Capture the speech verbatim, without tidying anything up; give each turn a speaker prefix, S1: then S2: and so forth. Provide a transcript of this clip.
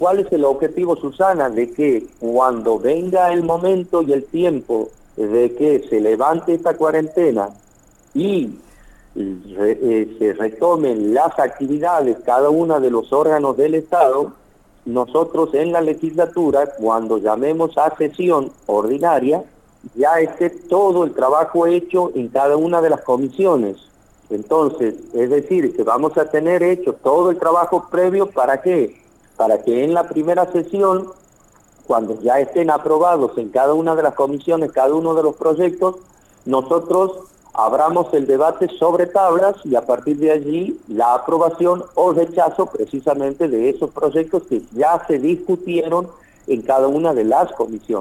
S1: ¿Cuál es el objetivo, Susana? De que cuando venga el momento y el tiempo de que se levante esta cuarentena y re, eh, se retomen las actividades, cada uno de los órganos del Estado, nosotros en la legislatura, cuando llamemos a sesión ordinaria, ya esté todo el trabajo hecho en cada una de las comisiones. Entonces, es decir, que vamos a tener hecho todo el trabajo previo, ¿para qué? Para que en la primera sesión, cuando ya estén aprobados en cada una de las comisiones, cada uno de los proyectos, nosotros abramos el debate sobre tablas y a partir de allí la aprobación o rechazo precisamente de esos proyectos que ya se discutieron en cada una de las comisiones.